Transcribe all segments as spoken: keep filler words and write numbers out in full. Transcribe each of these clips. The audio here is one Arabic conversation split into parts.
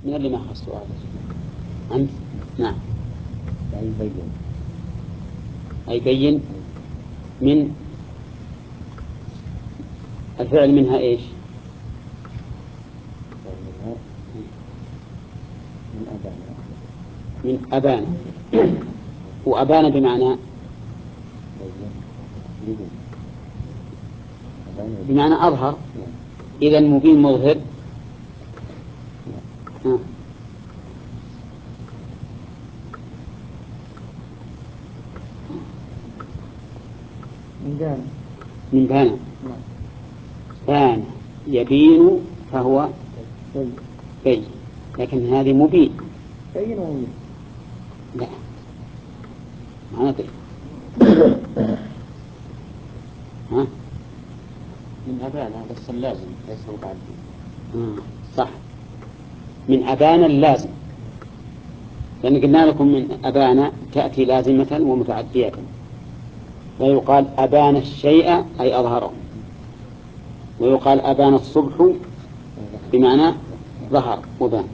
من اللي ما أخذ السؤال؟ أنت؟ نعم. أي بين. أي بين من الفعل منها إيش؟ من أبانا. من أبانا. وأبانا بمعنى بمعنى أظهر. إذا مبين مظهر. ها. من بان. من بان. بان يبين فهو بين، لكن هذه مبين. بين ومبين. لا ما نطيق. ها من أبانا بس اللازم ليس متعدي. آه. صح، من أبانا اللازم، لأن قلنا لكم من أبانا تأتي لازمة ومتعدية، ويقال أبان الشيء أي أظهره، ويقال أبان الصبح بمعنى ظهر وبان.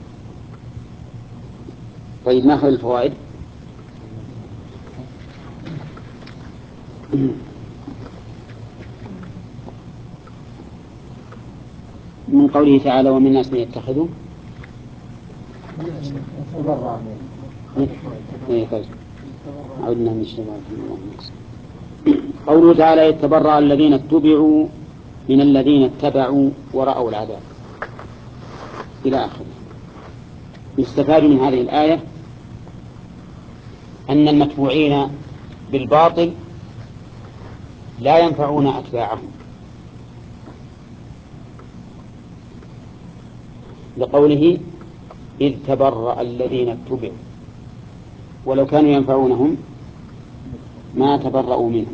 طيب ناخذ الفوائد. من قوله تعالى ومن الناس من يتخذوا عودنا من الشباب. قوله تعالى يتبرأ الذين اتبعوا من الذين اتبعوا ورأوا العذاب إلى آخره. يستفاد من هذه الآية أن المتبوعين بالباطل لا ينفعون أتباعهم، لقوله إذ تبرأ الذين اتبعوا، ولو كانوا ينفعونهم ما تبرأوا منهم.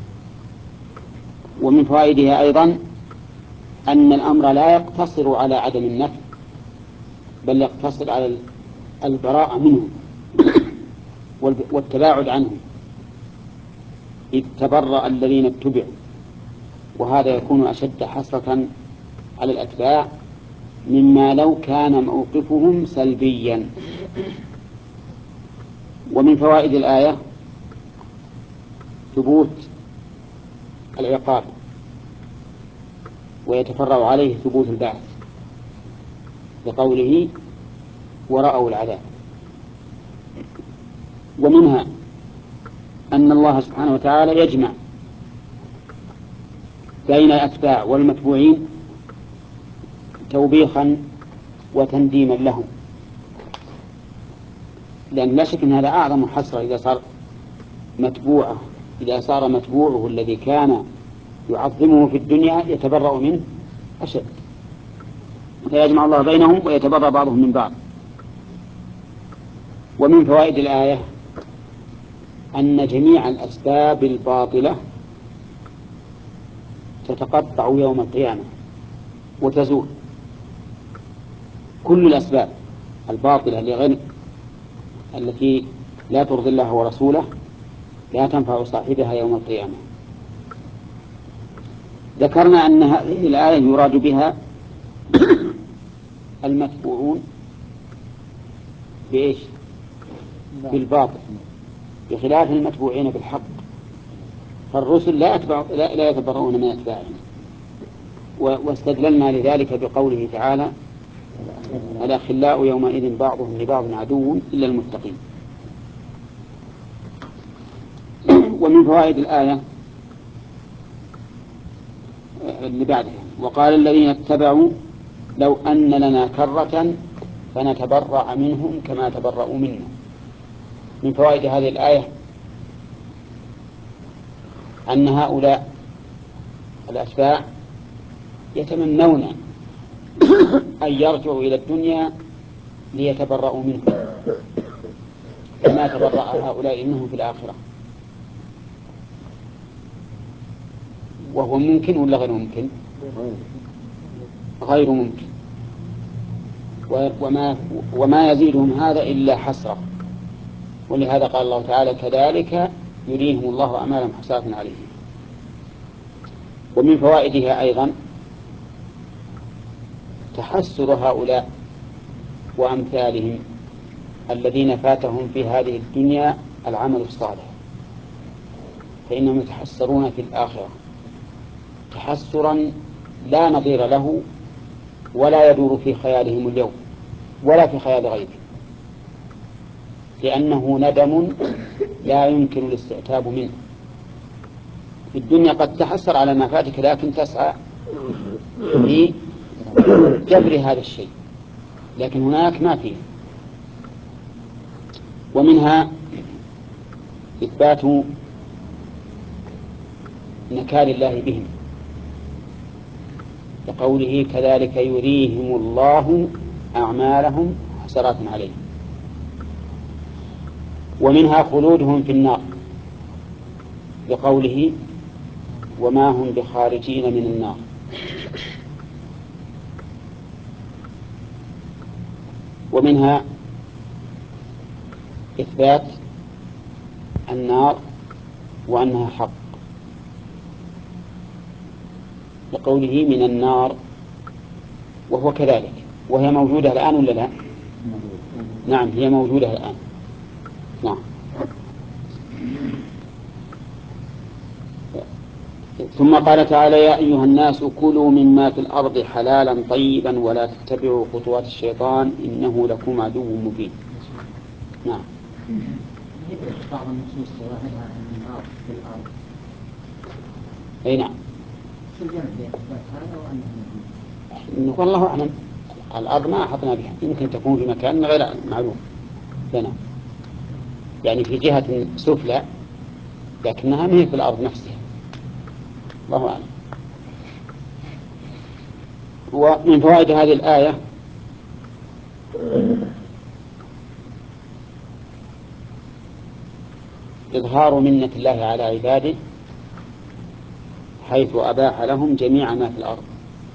ومن فوائدها أيضا أن الأمر لا يقتصر على عدم النفع، بل يقتصر على البراءة منهم والتباعد عنهم. إذ تبرأ الذين اتبعوا، وهذا يكون أشد حسرة على الأتباع مما لو كان موقفهم سلبيا. ومن فوائد الآية ثبوت العقاب، ويتفرع عليه ثبوت البعث بقوله ورأوا العذاب. ومنها أن الله سبحانه وتعالى يجمع بين الأتباع والمتبوعين توبيخا وتنديما لهم، لأن لا شك أن هذا أعظم حسرة إذا صار متبوعه إذا صار متبوعه الذي كان يعظمه في الدنيا يتبرأ منه أشد، فيجمع الله بينهم ويتبرأ بعضهم من بعض. ومن فوائد الآية أن جميع الأسباب الباطلة تتقطع يوم القيامة وتزول. كل الأسباب الباطلة لغير التي لا ترضي الله ورسوله لا تنفع صاحبها يوم القيامة. ذكرنا أن هذه الآية يراد بها المتبوعون بإيش؟ بالباطل، بخلاف المتبوعين بالحق، فالرسل لا, أتبع لا, لا يتبرؤون من أتباعهم. واستدللنا لذلك بقوله تعالى الأخلاء يومئذ بعضهم لبعض عدو إلا المتقين. ومن فوائد الآية اللي بعدها وقال الذين اتبعوا لو أن لنا كرة فنتبرأ منهم كما تبرأوا منا. من فوائد هذه الآية أن هؤلاء الأتباع يتمنون أن يرجعوا إلى الدنيا ليتبرأوا منهم كما تبرأ هؤلاء منهم في الآخرة. وهو ممكن ولا غير ممكن؟ غير ممكن. وما, وما يزيدهم هذا إلا حسرة. ولهذا قال الله تعالى كذلك يريهم الله أعمالهم حسرات عليهم. ومن فوائدها أيضا تحسر هؤلاء وأمثالهم الذين فاتهم في هذه الدنيا العمل الصالح، فإنهم يتحسرون في الآخرة تحسرا لا نظير له ولا يدور في خيالهم اليوم ولا في خيال غيره، لأنه ندم لا يمكن الاستعتاب منه. في الدنيا قد تحسر على ما فاتك، لكن تسعى في جبر هذا الشيء، لكن هناك ما فيه. ومنها إثبات نكال الله بهم، لقوله كذلك يريهم الله أعمالهم حسرات عليهم. ومنها خلودهم في النار، لقوله وما هم بخارجين من النار. ومنها إثبات النار وأنها حق، لقوله من النار، وهو كذلك، وهي موجودة الآن ولا لا؟ نعم هي موجودة الآن. نعم. ثم قال تعالى يا أيها الناس كلوا مما في الأرض حلالا طيبا ولا تتبعوا خطوات الشيطان إنه لكم عدو مبين. نعم. بعض النصوص ظاهرها أن النار في الأرض. أي نعم. شو الجمع بين إثبات هذا وأنه؟ والله أعلم، الأرض ما أحطنا بها، يمكن تكون في مكان غير معلوم لنا، يعني في جهة سفلى لكنها ما هي في الأرض نفسها، الله أعلم. ومن فوائد هذه الآية إظهار منة الله على عباده حيث أباح لهم جميع ما في الأرض.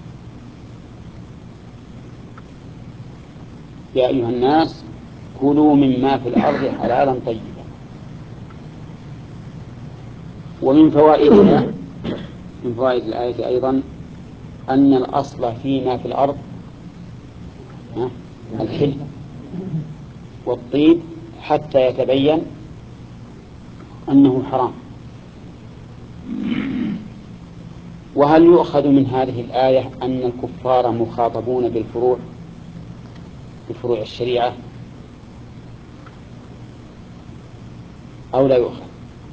يا أيها الناس كلوا مما في الأرض حلالا طيبا. ومن فوائدها من فوائد الآية أيضا أن الأصل فيما في الأرض الحل والطيب حتى يتبين أنه حرام. وهل يؤخذ من هذه الآية أن الكفار مخاطبون بالفروع بفروع الشريعة أو لا يؤخذ؟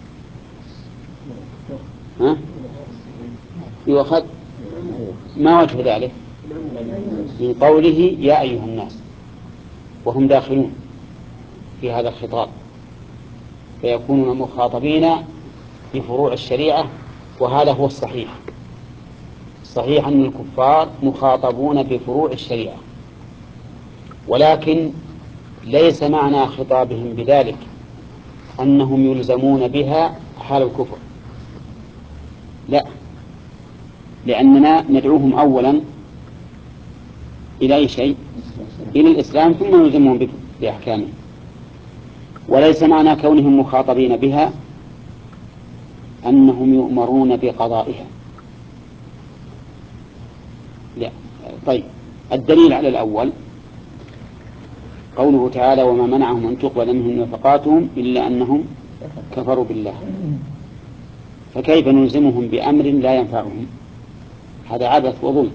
ها؟ يؤخذ. ما وجه ذلك؟ من قوله يا أيها الناس، وهم داخلون في هذا الخطاب، فيكونون مخاطبين بفروع الشريعة، وهذا هو الصحيح. الصحيح أن الكفار مخاطبون بفروع الشريعة، ولكن ليس معنى خطابهم بذلك أنهم يلزمون بها حال الكفر، لا، لأننا ندعوهم أولا إلى أي شيء؟ إلى الإسلام، ثم نلزمهم بأحكامه. وليس معنى كونهم مخاطبين بها أنهم يؤمرون بقضائها، لا. طيب، الدليل على الأول قوله تعالى وما منعهم أن تقبل منهم نفقاتهم إلا أنهم كفروا بالله. فكيف نلزمهم بأمر لا ينفعهم؟ هذا عبث وظلم.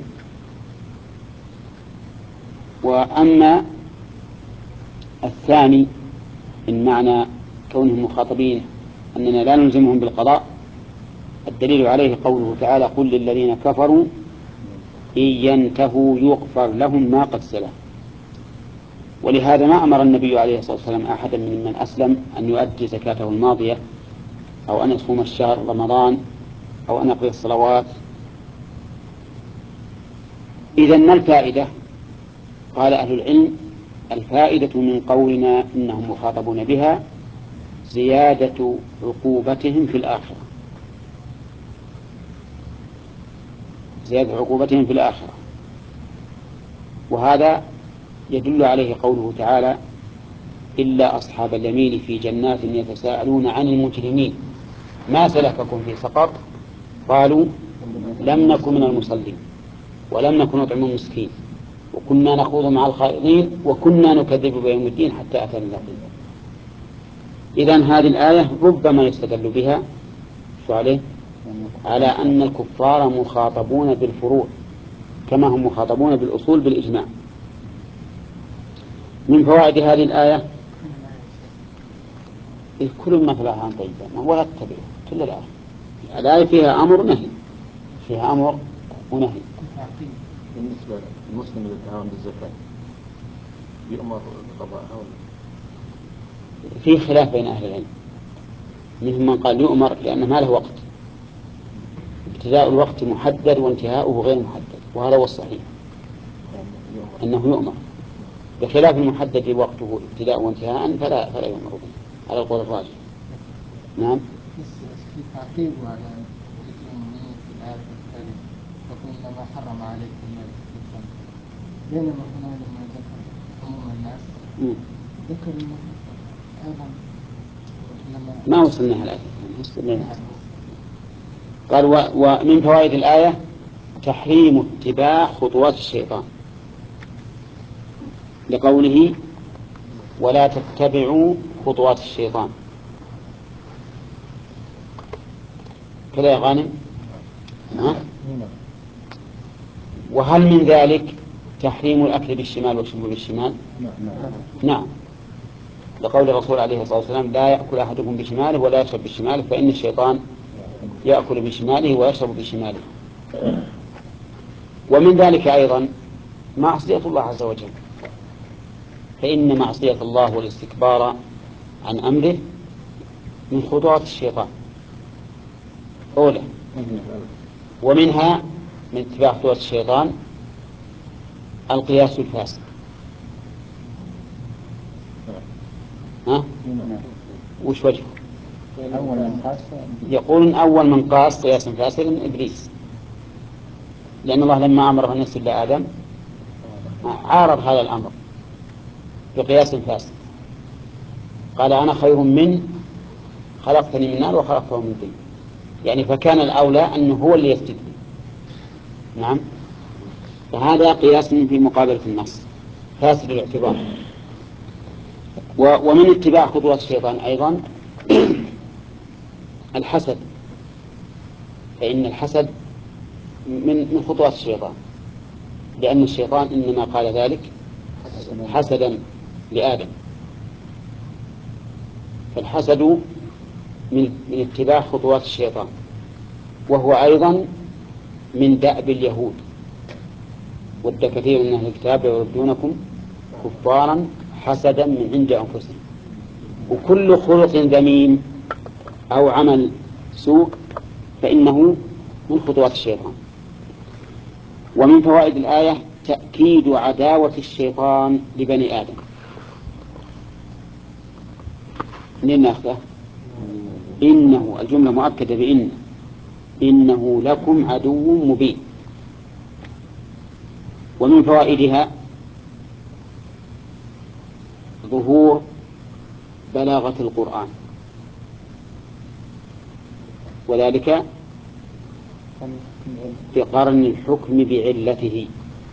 وأما الثاني إن معنى كونهم مخاطبين أننا لا نلزمهم بالقضاء، الدليل عليه قوله تعالى قل للذين كفروا إن ينتهوا يغفر لهم ما قد سلف. ولهذا ما أمر النبي عليه الصلاة والسلام أحدا من من أسلم أن يؤدي زكاته الماضية أو أن يصوم الشهر رمضان أو أن يقضي الصلوات. إذن ما الفائدة؟ قال أهل العلم الفائدة من قولنا إنهم مخاطبون بها زيادة عقوبتهم في الآخرة، زيادة عقوبتهم في الآخرة. وهذا يدل عليه قوله تعالى إلا أصحاب اليمين في جنات يتساءلون عن المجرمين ما سلككم في سقر قالوا لم نكن من المصلين ولم نكن نطعم المسكين وكنا نخوض مع الخائضين وكنا نكذب بيوم الدين حتى أتانا اليقين. إذن هذه الآية ربما يستدل بها شو عليه؟ على أن الكفار مخاطبون بالفروع كما هم مخاطبون بالأصول بالإجماع. من فوائد هذه الآية كل ما فلاها عن طيبا ولا تتبعه كل الآية. الآية فيها أمر ونهي، فيها أمر ونهي. بالنسبة للمسلم إذا تعاون بالزكاة يؤمر بقضائها ولا؟ في خلاف بين أهل العلم، منهم من قال يؤمر لأن ما له وقت، ابتداء الوقت محدد وانتهاؤه غير محدد، وهذا هو الصحيح أنه يؤمر، بخلاف المحدد وقته ابتداء وانتهاء فلا فلا يؤمر به على القول الراجح. نعم. في تعقيب على ذكر المؤمنين في الآية الكريمة فقلنا ما حرم عليكم الميتة، بينما هنا لما ذكر عموم الناس ذكر أيضا ما وصلنا الآية. قال و... ومن فوائد الآية تحريم اتباع خطوات الشيطان لقوله ولا تتبعوا خطوات الشيطان. كذا يا غانم؟ ها؟ وهل من ذلك تحريم الأكل بالشمال والشرب بالشمال؟ نعم، لقول الرسول عليه الصلاة والسلام لا يأكل أحدكم بشماله ولا يشرب بشماله فإن الشيطان يأكل بشماله ويشرب بشماله. ومن ذلك أيضا معصية الله عز وجل، فإن معصية الله والاستكبار عن أمره من خطوات الشيطان أولى. ومنها من اتباع خطوات الشيطان القياس الفاسد. ها؟ وش وجهه؟ يقول أول من قاس قياسا فاسدا إبليس، لأن الله لما أمره أن يسجد لآدم عارض هذا الأمر بقياس فاسد، قال أنا خير منه خلقتني من نار وخلقته من طين، يعني فكان الأولى أنه هو اللي يسجد لي. نعم، فهذا قياس في مقابلة النص فاسد الاعتبار. ومن اتباع خطوات الشيطان أيضا الحسد، فإن الحسد من من خطوات الشيطان، لأن الشيطان إنما قال ذلك حسدا لآدم. فالحسد من من اتباع خطوات الشيطان، وهو أيضا من دأب اليهود، ود كثير من أهل الكتاب يردونكم كفارا حسدا من عند أنفسهم. وكل خلق ذميم أو عمل سوء فإنه من خطوات الشيطان. ومن فوائد الآية تأكيد عداوة الشيطان لبني آدم. منين نأخذه؟ إنه الجملة مؤكدة بإن إنه لكم عدو مبين. ومن فوائدها ظهور بلاغة القرآن، وذلك بقرن الحكم بعلته،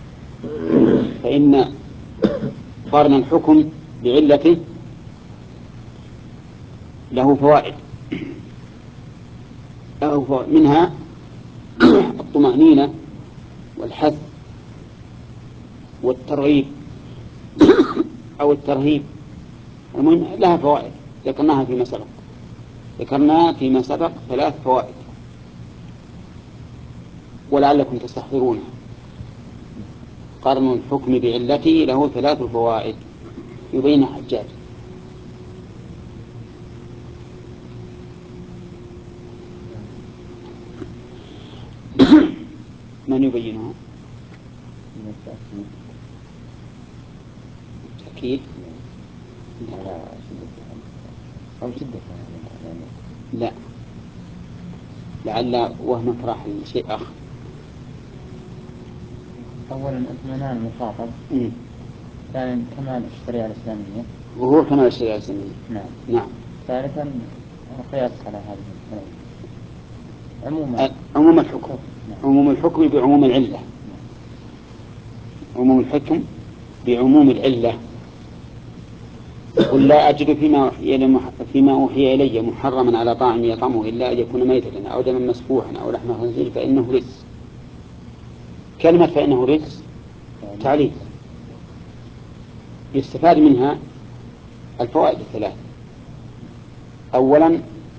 فإن قرن الحكم بعلته له فوائد، له فوائد منها الطمأنينة والحث والترغيب أو الترهيب. المهم لها فوائد ذكرناها فيما سبق، ذكرنا فيما سبق ثلاث فوائد ولعلكم تستحضرونها. قرن الحكم بعلته له ثلاث فوائد يبين حجاج. من يبينها؟ أكيد أو شدة لا، لعل وهم فراح شيء آخر. أولا اطمئنان المخاطب، ثانيا كمال الشريعة الإسلامية، وهو كمال الشريعة الإسلامية. نعم نعم. ثالثا القياس على هذه عموما عموم الحكم، عموم الحكم بعموم العلة. عموم الحكم بعموم العلة. قل لا أجد فيما أوحي, فيما أوحي إلي محرما على طاعم يطعمه إلا أن يكون ميتة أو دما مسفوحا أو لحم خنزير فإنه رجس. كلمة فإنه رجس تعليل يستفاد منها الفوائد الثلاث. أولا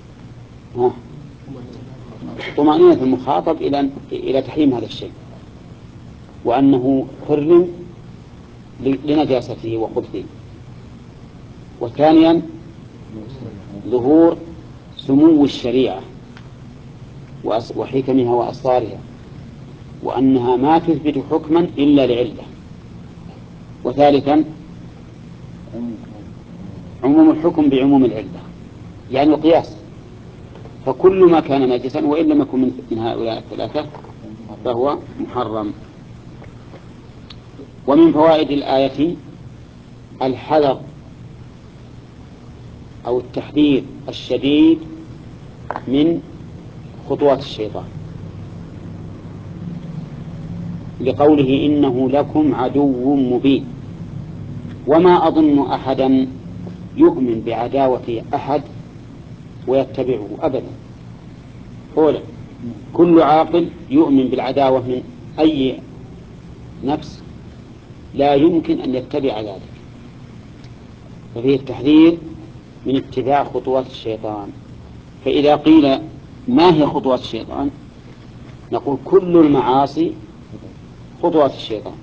طمأنينة المخاطب إلى إلى تحريم هذا الشيء وأنه حرم لنجاسته وخبثه. وثانيا ظهور سمو الشريعة وحكمها وأسرارها وأنها ما تثبت حكما إلا لعلة. وثالثا عموم الحكم بعموم العلة يعني القياس، فكل ما كان نجسا وإن لم يكن من هؤلاء الثلاثة فهو محرم. ومن فوائد الآية الحذر أو التحذير الشديد من خطوات الشيطان لقوله إنه لكم عدو مبين. وما أظن أحدا يؤمن بعداوة أحد ويتبعه أبدا. أولا كل عاقل يؤمن بالعداوة من أي نفس لا يمكن أن يتبع ذلك، ففيه التحذير من اتباع خطوات الشيطان. فإذا قيل ما هي خطوات الشيطان نقول كل المعاصي خطوات الشيطان،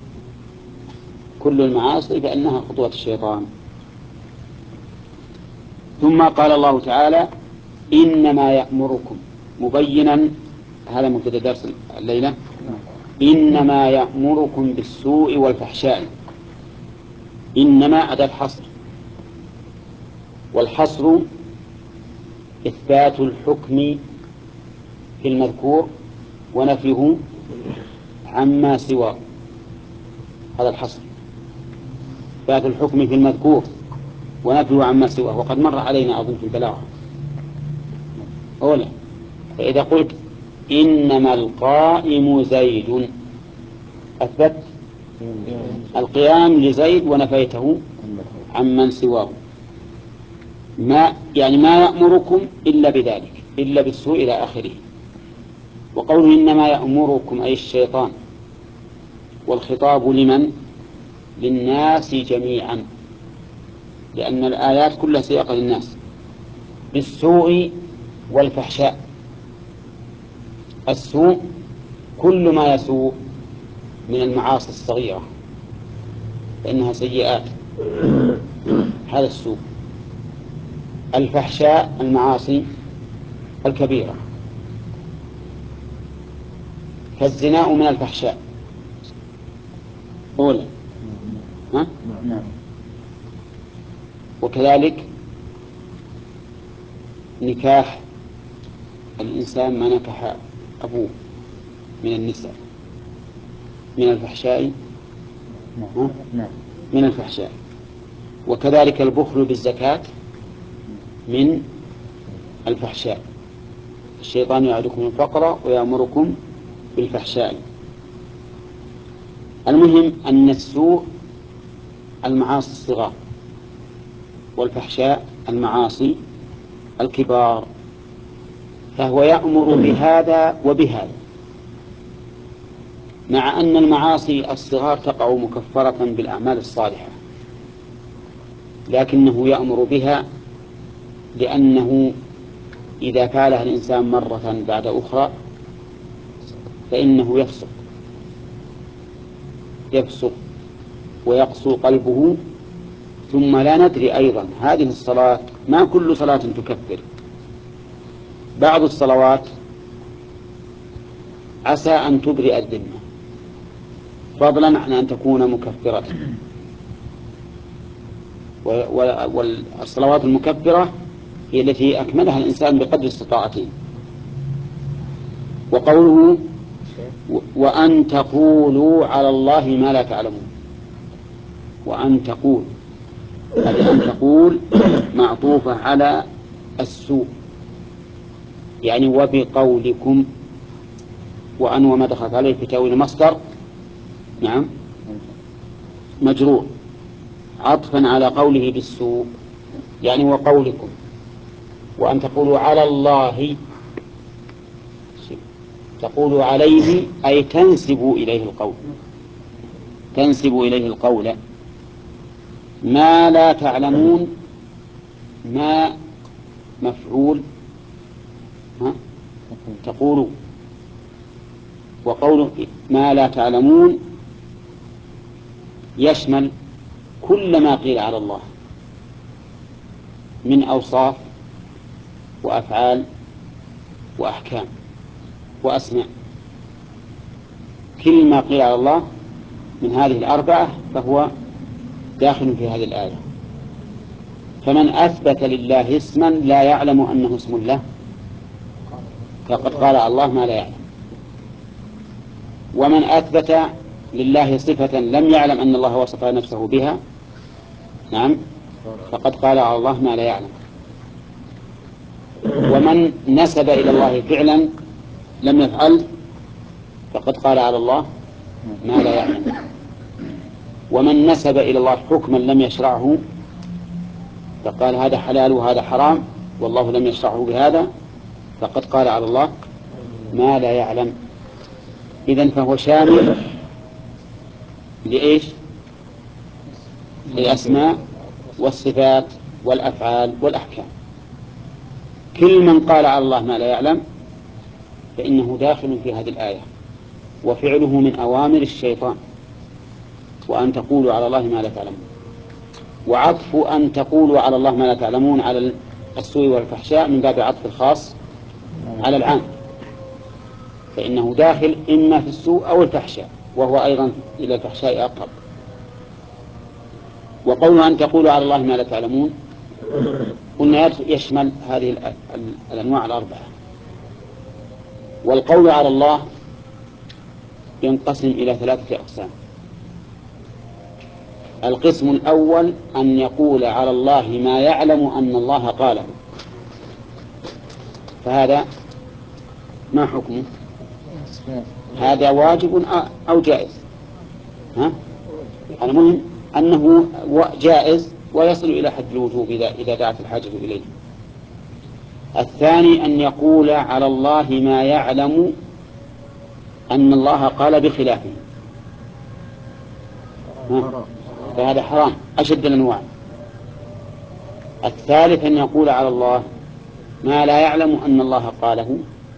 كل المعاصي فإنها خطوات الشيطان. ثم قال الله تعالى إنما يأمركم مبينا، هذا مبتدأ درس الليلة، إنما يأمركم بالسوء والفحشاء. إنما أداة حصر، والحصر إثبات الحكم في المذكور ونفيه عما سواه، هذا الحصر إثبات الحكم في المذكور ونفيه عما سواه. وقد مر علينا أظن في البلاغة أولا. فإذا قلت إنما القائم زيد أثبت القيام لزيد ونفيته عمن سواه، ما يعني ما يأمركم إلا بذلك إلا بالسوء إلى آخره. وقوله إنما يأمركم أي الشيطان، والخطاب لمن؟ للناس جميعا، لأن الآيات كلها سياقة للناس، بالسوء والفحشاء. السوء كل ما يسوء من المعاصي الصغيرة فإنها سيئات، هذا السوء. الفحشاء المعاصي الكبيرة، فالزنا من الفحشاء أولا، ها؟ وكذلك نكاح الإنسان ما نكح أبوه من النساء من الفحشاء، من الفحشاء. وكذلك البخل بالزكاة من الفحشاء. الشيطان يعدكم الفقر ويأمركم بالفحشاء. المهم أن السوء المعاصي الصغار، والفحشاء المعاصي الكبار، فهو يأمر بهذا وبهذا، مع أن المعاصي الصغار تقع مكفرة بالأعمال الصالحة، لكنه يأمر بها لأنه إذا فعلها الإنسان مرة بعد أخرى فإنه يفسق يفسق ويقسو قلبه. ثم لا ندري أيضا هذه الصلاة ما كل صلاة تكفر، بعض الصلوات عسى أن تبرئ الذمة فضلا عن أن تكون مكفرة. والصلوات المكفرة هي التي أكملها الإنسان بقدر استطاعته. وقوله وأن تقولوا على الله ما لا تعلمون، وأن تقول، هذه أن تقول معطوفة على السوء يعني وبقولكم، وأن وما دخلت عليه في تأويل مصدر، نعم مجرور عطفا على قوله بالسوء، يعني وقولكم، وأن تقولوا على الله، تقولوا عليه أي تنسبوا إليه القول، تنسبوا إليه القول. ما لا تعلمون، ما مفعول ها؟ تقولوا، وقول ما لا تعلمون يشمل كل ما قيل على الله من أوصاف وأفعال وأحكام وأسماء، كل ما قيل على الله من هذه الأربعة فهو داخل في هذه الآية. فمن أثبت لله اسما لا يعلم أنه اسم له فقد قال على الله ما لا يعلم، ومن أثبت لله صفة لم يعلم أن الله وصف نفسه بها نعم فقد قال على الله ما لا يعلم، ومن نسب إلى الله فعلا لم يفعل فقد قال على الله ما لا يعلم، ومن نسب إلى الله حكما لم يشرعه فقال هذا حلال وهذا حرام والله لم يشرعه بهذا فقد قال على الله ما لا يعلم. إذن فهو شامل لإيش؟ للأسماء والصفات والأفعال والأحكام. كل من قال على الله ما لا يعلم فإنه داخل في هذه الآية، وفعله من أوامر الشيطان، وأن تقولوا على الله ما لا تعلمون. وعطف أن تقولوا على الله ما لا تعلمون على السوء والفحشاء من باب عطف الخاص على العام، فإنه داخل إما في السوء أو الفحشاء، وهو أيضا إلى الفحشاء أقرب. وقول أن تقولوا على الله ما لا تعلمون قلنا يشمل هذه الأنواع الأربعة. والقول على الله ينقسم إلى ثلاثة أقسام. القسم الأول أن يقول على الله ما يعلم أن الله قاله، فهذا ما حكمه؟ هذا واجب أو جائز؟ ها؟ المهم أنه جائز ويصل إلى حد الوجوب إذا دعت الحاجة إليه. الثاني أن يقول على الله ما يعلم أن الله قال بخلافه، فهذا حرام أشد الأنواع. الثالث أن يقول على الله ما لا يعلم أن الله قاله،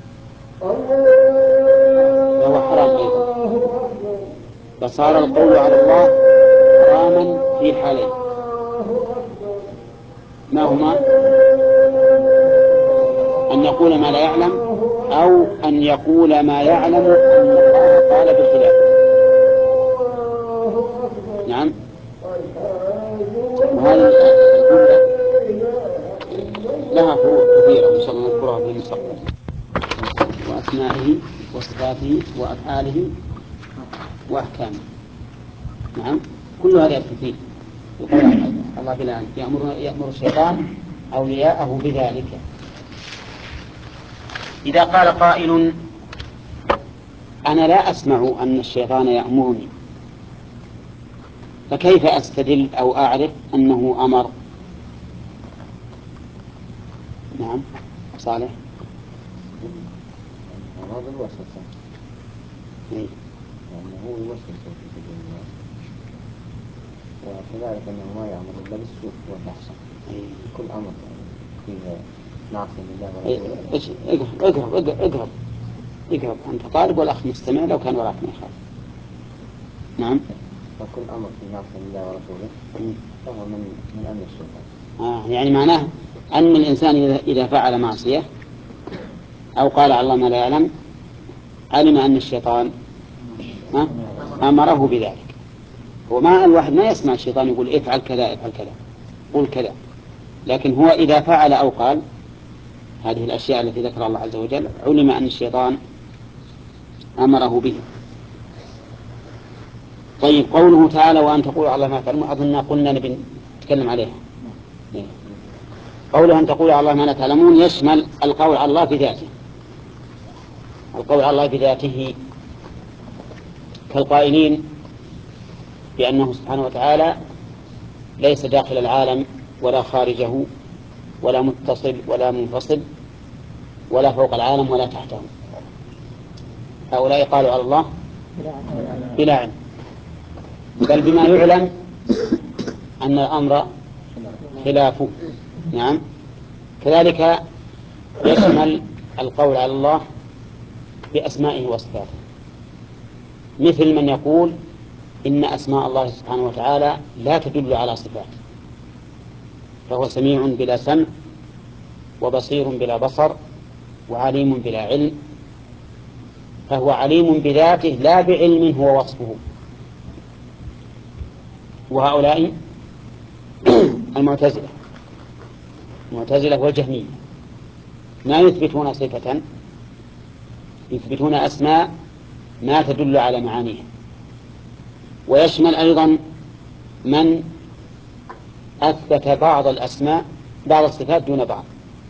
فهو حرام أيضا. فصار القول على الله حراما في حالين، ما هما؟ أن يقول ما لا يعلم أو أن يقول ما يعلم أن الله قال بخلافه. نعم. وهذه الجملة لها فروع كثيرة إن شاء الله نذكرها في المستقبل، وأسمائه وصفاته وأفعاله وأحكامه. نعم كل هذا كثير. الله بلا يأمر يأمر الشيطان أولياءه بذلك. إذا قال قائل أنا لا أسمع أن الشيطان يأمرني، فكيف أستدل أو أعرف أنه أمر؟ نعم صالح. هذا الوسوسة إيه؟ يعني هو يوسوس في الدنيا، وكذلك أنه ما يأمر إلا بالسوء والفحشاء. إيه؟ كل أمر فيه نعصي لله ورسوله. إيش اقرب اقرب اقرب اقرب أنت طالب والأخ مستمع لو كان وراك ما يخاف. نعم. فكل أمر فيه نعصي لله ورسوله فهو من من أمر الشيطان. آه يعني معناه أن الإنسان إذا فعل معصية أو قال على الله ما لا يعلم علم أن الشيطان أمره بذلك. وما الواحد ما يسمع الشيطان يقول افعل كذا افعل كذا قل كذا، لكن هو إذا فعل أو قال هذه الأشياء التي ذكر الله عز وجل علم أن الشيطان أمره به. طيب قوله تعالى وأن تقول على الله ما تعلمون أظن قلنا نبي نتكلم عليها. قوله أن تقول على الله ما لا تعلمون يشمل القول على الله بذاته. القول على الله بذاته كالقائلين بأنه سبحانه وتعالى ليس داخل العالم ولا خارجه ولا متصل ولا منفصل ولا فوق العالم ولا تحته. هؤلاء قالوا على الله بلا علم، بل بما يعلم أن الأمر خلافه. نعم. كذلك يشمل القول على الله بأسمائه وصفاته، مثل من يقول إن أسماء الله سبحانه وتعالى لا تدل على صفات، فهو سميع بلا سمع وبصير بلا بصر وعليم بلا علم، فهو عليم بذاته لا بعلم هو وصفه. وهؤلاء المعتزلة المعتزلة والجهمية ما يثبتون صفة، يثبتون أسماء ما تدل على معانيها. ويشمل أيضا من أثبت بعض الأسماء بعض الصفات دون بعض،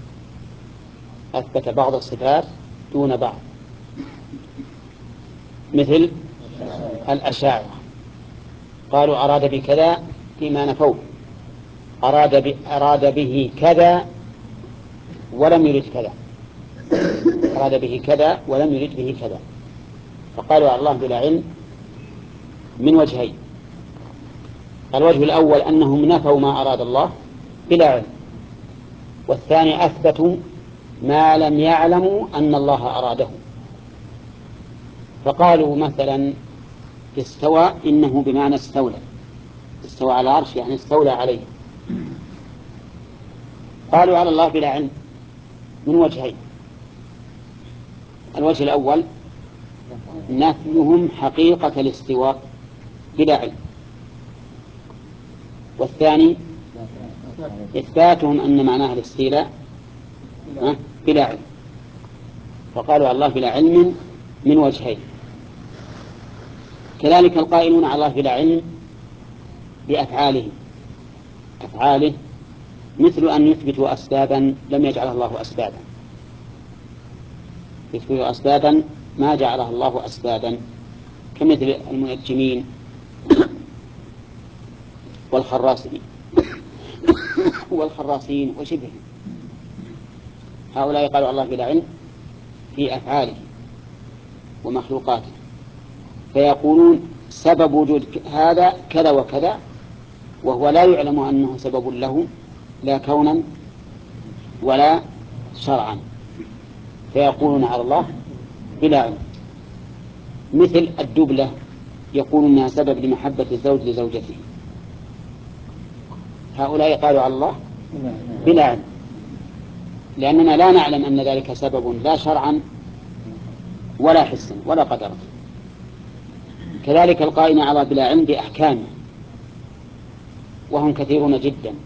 أثبت بعض الصفات دون بعض، مثل الأشاعرة قالوا أراد بكذا فيما نفوه، أراد, أراد به كذا ولم يرد كذا، أراد به كذا ولم يرد به كذا، فقالوا على الله بلا علم من وجهين. الوجه الأول أنهم نفوا ما أراد الله بلا علم، والثاني أثبتوا ما لم يعلموا أن الله أراده. فقالوا مثلا استوى إنه بمعنى استولى، استوى على العرش يعني استولى عليه. قالوا على الله بلا علم من وجهين. الوجه الأول نفيهم حقيقة الاستواء بلا علم، والثاني إثباتهم أن معناه الاستيلاء بلا علم. فقالوا على الله بلا علم من وجهين. كذلك القائلون على الله بلا علم بأفعاله، أفعاله مثل أن يثبتوا أسبابا لم يجعلها الله أسبابا، يثبتوا أسبابا ما جعلها الله أسبابا، كمثل المنجمين والخراسين والخراسين وشبههم. هؤلاء قالوا الله بلا علم في أفعاله ومخلوقاته، فيقولون سبب وجود هذا كذا وكذا، وهو لا يعلم أنه سبب له لا كونا ولا شرعا، فيقولون على الله بلا علم. مثل الدبلة يقولون أنها سبب لمحبة الزوج لزوجته، هؤلاء قالوا على الله بلا علم، لأننا لا نعلم أن ذلك سبب لا شرعا ولا حسا ولا قدرا. كذلك القائلين على الله بلا علم بأحكامه، وهم كثيرون جدا،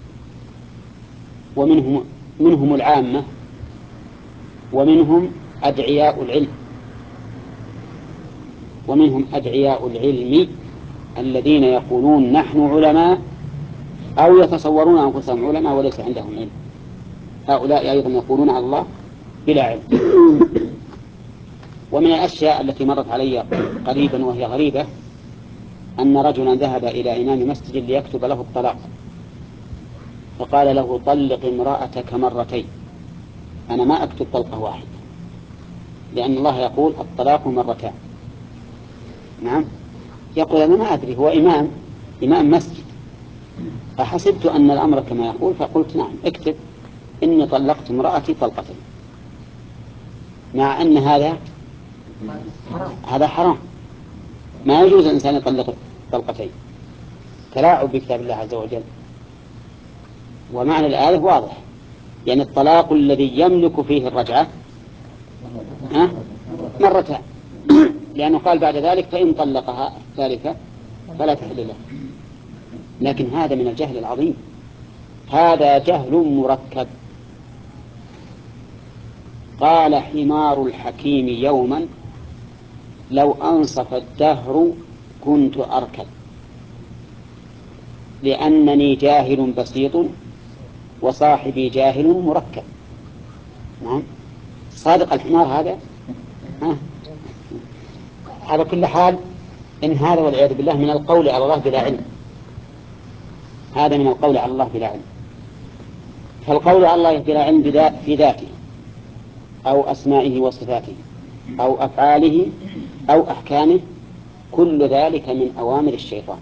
ومنهم منهم العامة ومنهم أدعياء العلم، ومنهم أدعياء العلم الذين يقولون نحن علماء أو يتصورون أنفسهم علماء وليس عندهم علم. هؤلاء أيضا يقولون على الله بلا علم. ومن الأشياء التي مرت علي قريبا وهي غريبة أن رجلا ذهب إلى إمام مسجد ليكتب له الطلاق، فقال له طلق امرأتك مرتين. أنا ما أكتب طلقة واحدة، لأن الله يقول الطلاق مرتان. نعم. يقول أنا ما أدري، هو إمام إمام مسجد، فحسبت أن الأمر كما يقول، فقلت نعم اكتب إني طلقت امرأتي طلقتين، مع أن هذا هذا حرام، ما يجوز الإنسان يطلق طلقتين، تلاعب بكتاب الله عز وجل. ومعنى الآية واضح، يعني الطلاق الذي يملك فيه الرجعة مرتان، لأنه قال بعد ذلك فإن طلقها ثالثة فلا تحل له. لكن هذا من الجهل العظيم، هذا جهل مركب. قال حمار الحكيم يوما لو أنصف الدهر كنت أركب، لأنني جاهل بسيط وصاحبي جاهل مركب. نعم، صادق الحمار هذا. ها؟ على كل حال إن هذا والعياذ بالله من القول على الله بلا علم، هذا من القول على الله بلا علم. فالقول على الله بلا علم في ذاته أو أسمائه وصفاته أو أفعاله أو أحكامه كل ذلك من أوامر الشيطان،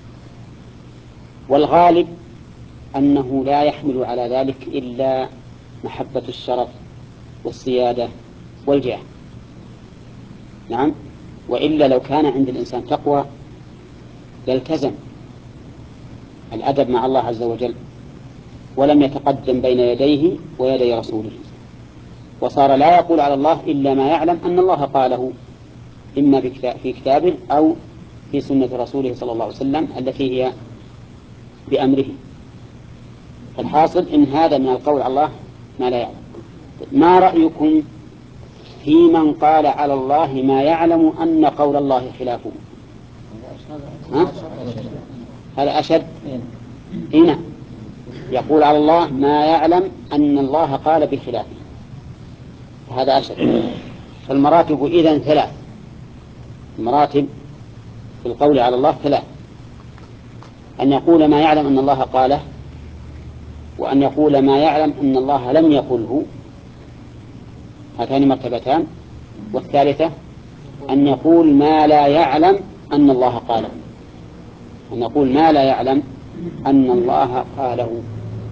والغالب أنه لا يحمل على ذلك إلا محبة الشرف والسيادة والجاه. نعم، وإلا لو كان عند الإنسان تقوى يلتزم الأدب مع الله عز وجل ولم يتقدم بين يديه ويدي رسوله، وصار لا يقول على الله إلا ما يعلم أن الله قاله إما في كتابه أو في سنة رسوله صلى الله عليه وسلم التي هي بأمره. الحاصل إن هذا من القول على الله ما لا يعلم. ما رأيكم في من قال على الله ما يعلم أن قول الله خلافه؟ ها؟ هذا أشد. هنا يقول على الله ما يعلم أن الله قال بخلافه، هذا أشد. فالمراتب إذن ثلاث، المراتب في القول على الله ثلاث: أن يقول ما يعلم أن الله قاله، وأن يقول ما يعلم أن الله لم يقله، هاتان مرتبتان. والثالثة أن يقول ما لا يعلم أن الله قاله، أن يقول ما لا يعلم أن الله قاله.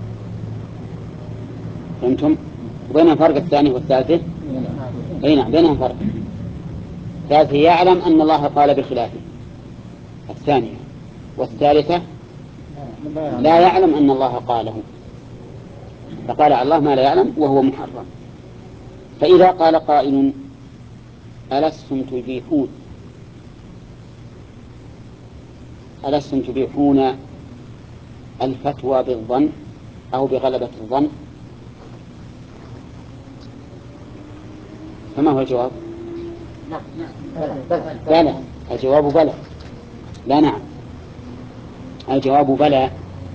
فهمتم؟ بينهم فرق الثاني والثالثة؟ أي نعم، بينهم فرق. الثالثة يعلم أن الله قال بخلافه، الثانية. والثالثة لا يعلم أن الله قاله، فقال على الله ما لا يعلم وهو محرم. فإذا قال قائل ألستم تبيحون ألستم تبيحون الفتوى بالظن أو بغلبة الظن، فما هو الجواب؟ بلى. الجواب بلى، لا نعم. الجواب بلى.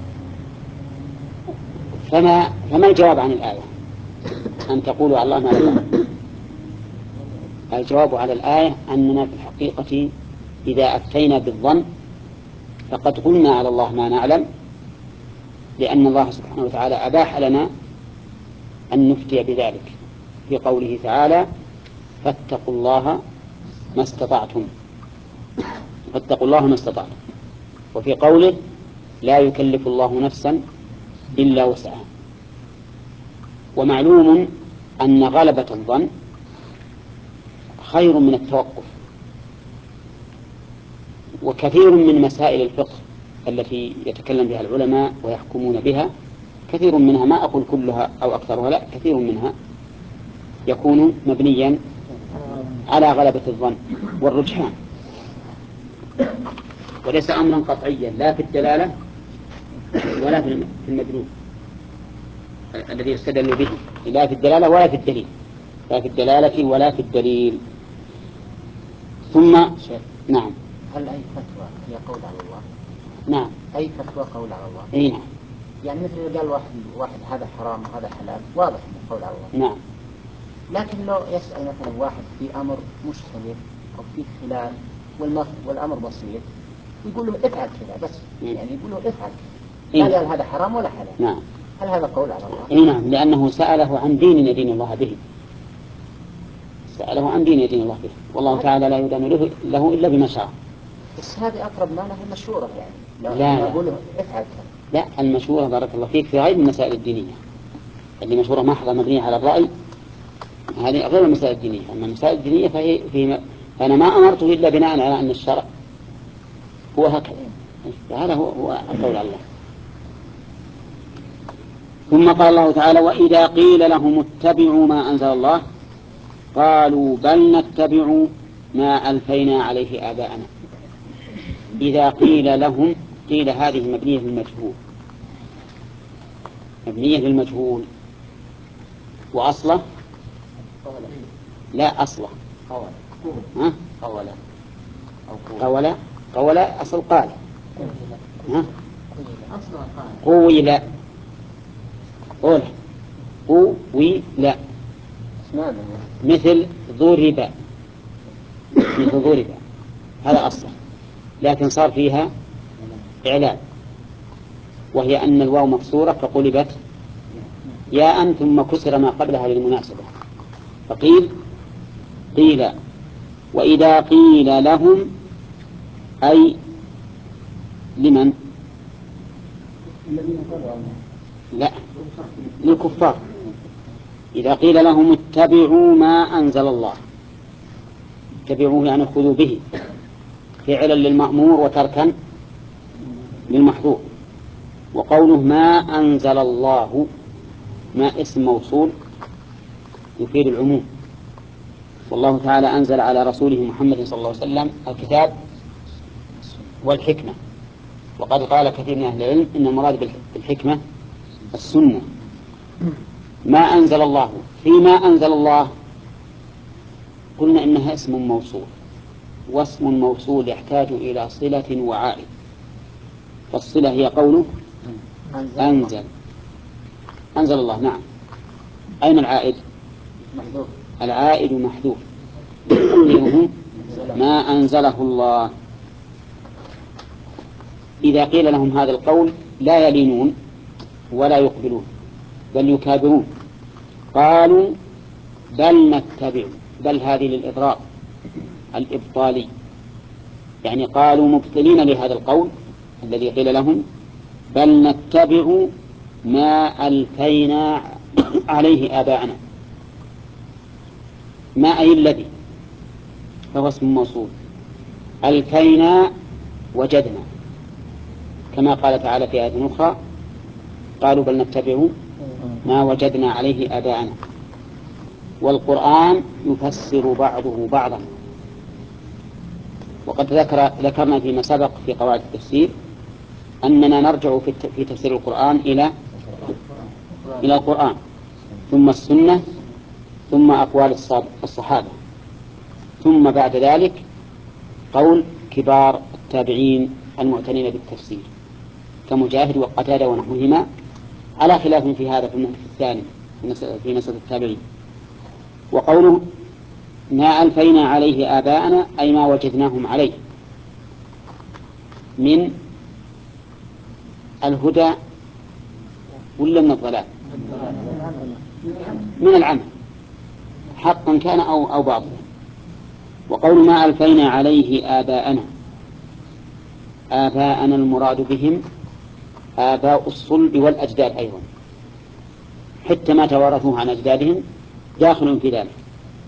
فما, فما الجواب عن الآية أن تقولوا على الله ما لا يعلم؟ الجواب على الآية أننا في الحقيقة إذا أفتينا بالظن فقد قلنا على الله ما نعلم، لأن الله سبحانه وتعالى أباح لنا أن نفتي بذلك في قوله تعالى فاتقوا الله ما استطعتم، فاتقوا الله ما استطعتم. وفي قوله لا يكلف الله نفسا إلا وسعها. ومعلوم أن غلبة الظن خير من التوقف. وكثير من مسائل الفقه التي يتكلم بها العلماء ويحكمون بها، كثير منها، ما أقول كلها أو أكثرها، لا، كثير منها يكون مبنيا على غلبة الظن والرجحان، وليس أمرا قطعيا لا في الدلالة ولا في المدلول الذي يستدل به، لا في الدلالة ولا في الدليل، لا في الدلالة ولا في الدليل. ثم نعم، هل أي فتوى هي قول على الله؟ نعم، أي فتوى قول على الله؟ أي نعم. يعني مثل قال واحد واحد هذا حرام وهذا حلال، واضح من قول على الله. نعم. لكن لو يسأل مثلا واحد في أمر مشتبه أو في خلاف والأمر بسيط، يقول له افعل كذا بس، يعني يقول له افعل كذا، لا قال هذا حرام ولا حلال. نعم. هل هذا قول على الله؟ اي نعم، لأنه سأله عن دين يدين الله به، سأله عن دين يدين الله به، والله تعالى لا يدان له, له إلا بما شاء. بس هذه أقرب ما له المشورة، يعني لا لا, لا. أقول له افعل كذا. لا، المشورة بارك الله فيك في غير المسائل الدينية، اللي مشورة محضة مبنية على الرأي هذه غير المسائل الدينية. أما المسائل الدينية فهي في فأنا ما أمرته إلا بناء على أن الشرع هو هكذا، هذا هو, هو القول على الله. ثم قال الله تعالى وإذا قيل لهم اتبعوا ما أنزل الله قالوا بل نتبع ما ألفينا عليه آباءنا. إذا قيل لهم، قيل هذه مبنية للمجهول، مبنية للمجهول، وأصله لا أصله ها؟ قولا قولا قولا أصل قال ها؟ قوي قول قوي لا مثل ضرب، مثل ضرب، هذا أصله. لكن صار فيها إعلان، وهي أن الواو مكسورة فقلبت ياء ثم كسر ما قبلها للمناسبة، فقيل قيل. وإذا قيل لهم أي لمن؟ لا، للكفار. إذا قيل لهم اتبعوا ما أنزل الله، اتبعوه يعني خذوا به، فعلا للمأمور وتركا للمحظور. وقوله ما أنزل الله، ما اسم موصول يفيد العموم، والله تعالى أنزل على رسوله محمد صلى الله عليه وسلم الكتاب والحكمة. وقد قال كثير من أهل العلم إن المراد بالحكمة السنة. ما أنزل الله، فيما أنزل الله قلنا إنها اسم موصول، واسم موصول يحتاج إلى صلة وعائد، فالصلة هي قوله أنزل أنزل الله. نعم. أين العائد؟ محذوف. العائد محذوف، تقديره ما أنزله الله. إذا قيل لهم هذا القول لا يلينون ولا يقبلون بل يكابرون، قالوا بل نتبع، بل هذه للإضراب الإبطالي، يعني قالوا مبطلين لهذا القول الذي قيل لهم بل نتبع ما ألفينا عليه آباءنا. ما أي الذي، فهو اسم موصول، ألفينا وجدنا، كما قال تعالى في آية أخرى قالوا بل نتبع ما وجدنا عليه آباءنا. والقرآن يفسر بعضه بعضا، وقد ذكر ذكرنا فيما سبق في قواعد التفسير أننا نرجع في تفسير القرآن إلى إلى القرآن ثم السنة ثم أقوال الصحابة، ثم بعد ذلك قول كبار التابعين المعتنين بالتفسير كمجاهد وقتادة ونحوهما، على خلاف في هذا في الثاني في مسألة التابعين. وقوله ما ألفينا عليه آباءنا أي ما وجدناهم عليه من الهدى ولا من الضلال؟ من العمل حقا كان أو, أو باطلا. وقول ما ألفينا عليه آباءنا، آباءنا المراد بهم آباء الصلب والأجداد أيضا، حتى ما توارثوه عن أجدادهم داخل في ذلك.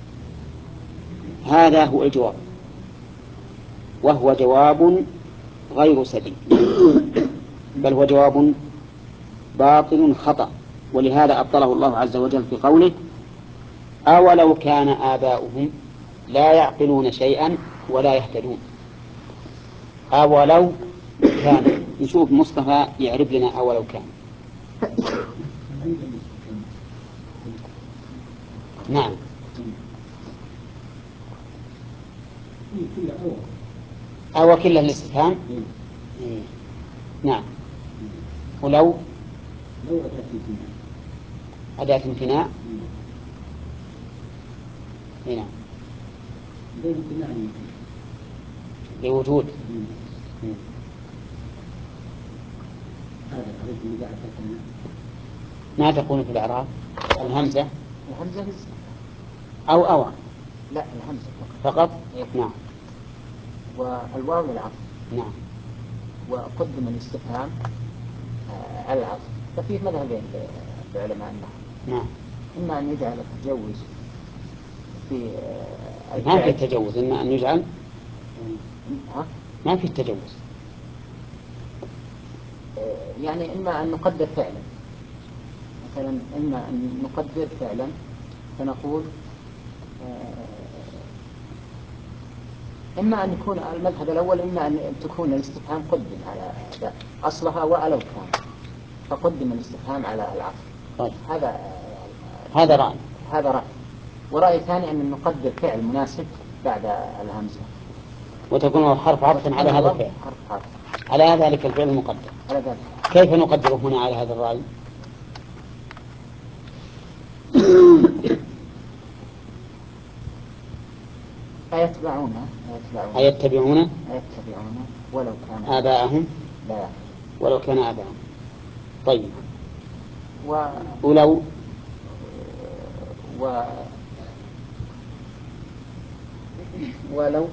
هذا هو الجواب، وهو جواب غير سديد، بل هو جواب باطل خطأ، ولهذا أبطله الله عز وجل في قوله أولو كان آباؤهم لا يعقلون شيئا ولا يهتدون. أولو كان، نشوف مصطفى يعرف لنا أولو كان. نعم. أو كله الاستفهام. نعم. ولو أداة امتناع. نعم. لوجود. ما تكون في الإعراب الهمزة الهمزة أو أو لا الهمزة فقط. نعم. والواو للعطف. نعم. وقدم الاستفهام على العطف. ففيه مذهبين لعلماء النحو. نعم. إما أن يجعل التجوز في ما في التجوز، إما أن يجعل ها؟ ما في التجوز، يعني إما أن نقدر فعلا، مثلا إما أن نقدر فعلا فنقول إما أن يكون المذهب الأول إما أن تكون الاستفهام قدم على أصلها وألو كان فقدم الاستفهام على العطف. طيب. هذا هذا رأي هذا رأي ورأي ثاني أن نقدر فعل مناسب بعد الهمزة وتكون حرف عطف على هذا الفعل، على ذلك الفعل المقدر. على ذلك. كيف نقدره هنا على هذا الرأي؟ أيتبعون أيتبعون أيتبعون أيتبعون ولو كان آباءهم لا ولو كان آباءهم. طيب و... ولو و... ولو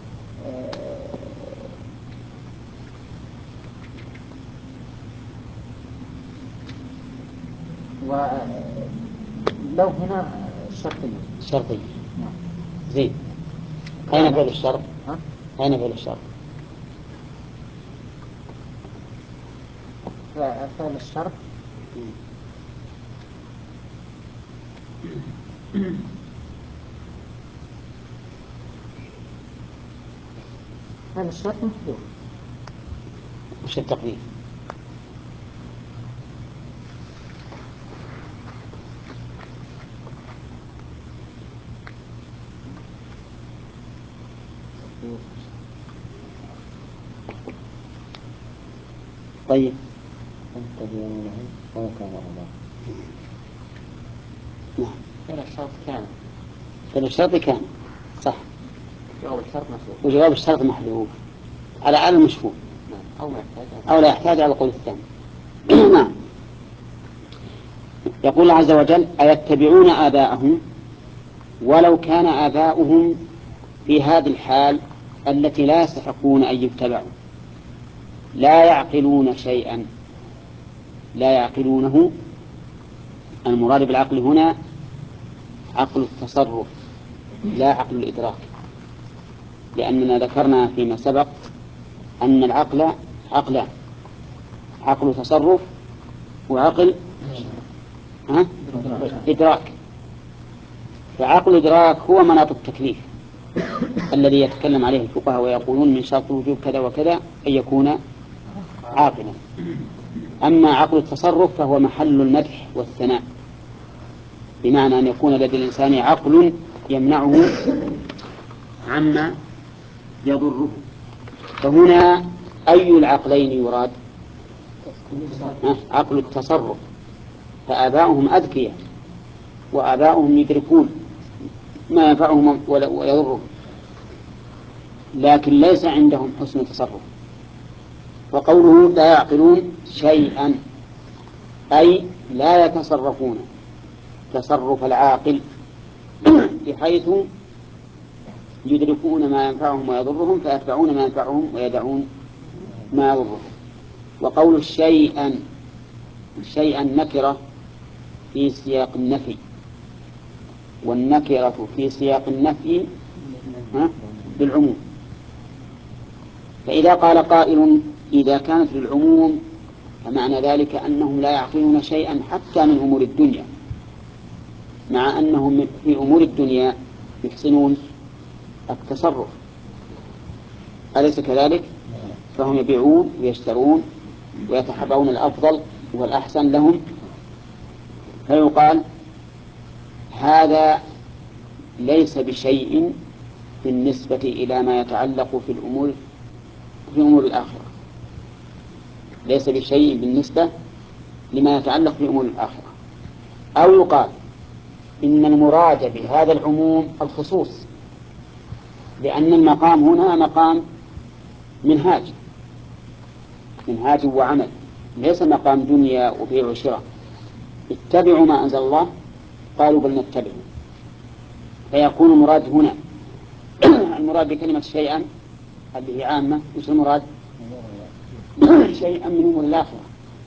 ولو هنا شرطية شرطية. نعم. زين. أين فعل الشرط؟ ها؟ أين فعل الشرط؟ فعل الشرط فعل الشرط محذوف. وش التقدير؟ طيب نعم. فعل الشرط كان فعل الشرط كان صح. جواب الشرط محذوف. وجواب الشرط محذوف على على المشهور أو لا يحتاج أو لا يحتاج على القول الثاني. نعم. يقول الله عز وجل أيتبعون آباءهم ولو كان آباؤهم في هذه الحال التي لا يستحقون أن يتبعوا لا يعقلون شيئا. لا يعقلونه المراد بالعقل هنا عقل التصرف لا عقل الإدراك، لأننا ذكرنا فيما سبق أن العقل عقلان: عقل تصرف وعقل ها؟ إدراك. فعقل الإدراك هو مناط التكليف الذي يتكلم عليه الفقهاء ويقولون من شرط وجوب كذا وكذا أن يكون عاقلا. أما عقل التصرف فهو محل المدح والثناء، بمعنى أن يكون لدى الإنسان عقل يمنعه عما يضره. فهنا أي العقلين يراد؟ عقل التصرف، فآباؤهم أذكياء وآباؤهم يدركون ما ينفعهم ويضرهم، لكن ليس عندهم حسن تصرف. وقوله لا يعقلون شيئا أي لا يتصرفون تصرف العاقل بحيث يدركون ما ينفعهم ويضرهم فيتبعون ما ينفعهم ويدعون ما يضرهم. وقول شيئا شيئا نكرة في سياق النفي، والنكرة في سياق النفي بالعموم. فإذا قال قائل إذا كانت للعموم فمعنى ذلك أنهم لا يعقلون شيئا حتى من أمور الدنيا، مع أنهم في أمور الدنيا يحسنون التصرف، أليس كذلك؟ فهم يبيعون ويشترون ويتحرون الأفضل والأحسن لهم. فيقال هذا ليس بشيء بالنسبة إلى ما يتعلق في الأمور في أمور الآخرة، ليس بشيء بالنسبة لما يتعلق في أمور الآخرة. أو يقال إن المراد بهذا العموم الخصوص، لأن المقام هنا مقام منهاج منهاج وعمل، ليس مقام دنيا وبيع وشراء. اتبعوا ما أنزل الله قالوا بل نتبعوا، فيكون المراد هنا المراد بكلمة شيئا اللي هي عامة، مش المراد شيئا من أمور الآخرة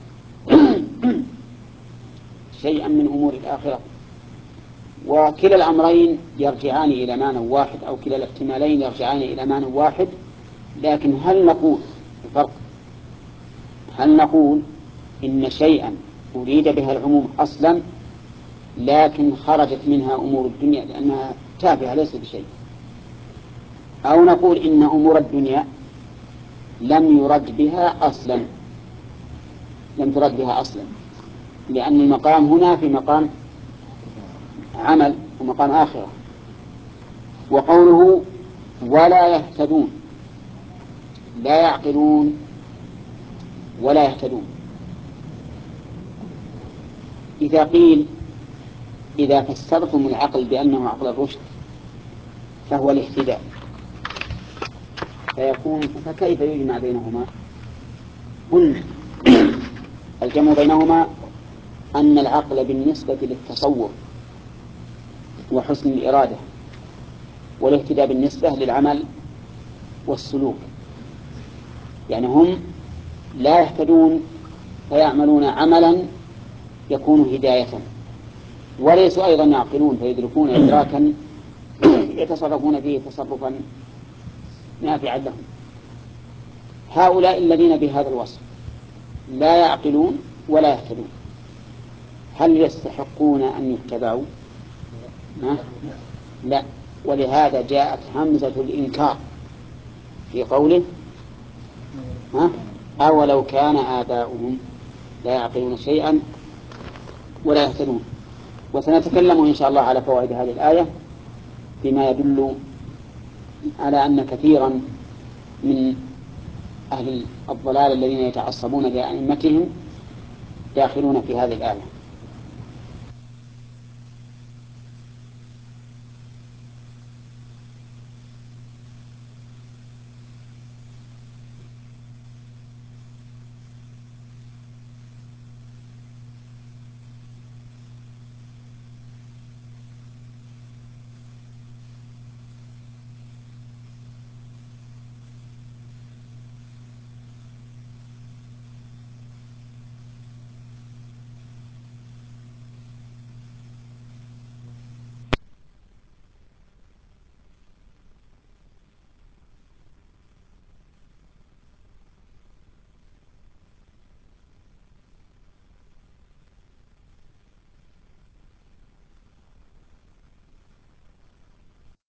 شيئا من أمور الآخرة. وكلا الأمرين يرجعان إلى معنى واحد، أو كلا الاحتمالين يرجعان إلى معنى واحد. لكن هل نقول الفرق؟ هل نقول إن شيئا أريد بها العموم أصلا لكن خرجت منها أمور الدنيا لأنها تابعة ليس بشيء، أو نقول إن أمور الدنيا لم يرد بها أصلا لم ترد بها أصلا لأن المقام هنا في مقام عمل ومقام آخرة. وقوله ولا يهتدون، لا يعقلون ولا يهتدون، إذا قيل إذا فسرتم العقل بأنه عقل الرشد فهو الاهتداء، فيكون فكيف يجمع بينهما؟ قلنا الجمع بينهما أن العقل بالنسبة للتصور وحسن الإرادة، والاهتداء بالنسبة للعمل والسلوك. يعني هم لا يهتدون فيعملون عملا يكون هداية، وليسوا أيضا يعقلون فيدركون إدراكا يتصرفون فيه تصرفا نافعا لهم. هؤلاء الذين بهذا الوصف لا يعقلون ولا يهتدون، هل يستحقون أن يتبعوا؟ لا. ولهذا جاءت همزة الإنكار في قوله ها؟ أولو كان آباؤهم لا يعقلون شيئا ولا يهتدون. وسنتكلم إن شاء الله على فوائد هذه الآية فيما يدل على أن كثيرا من أهل الضلال الذين يتعصبون لأئمتهم داخلون في هذه الآية.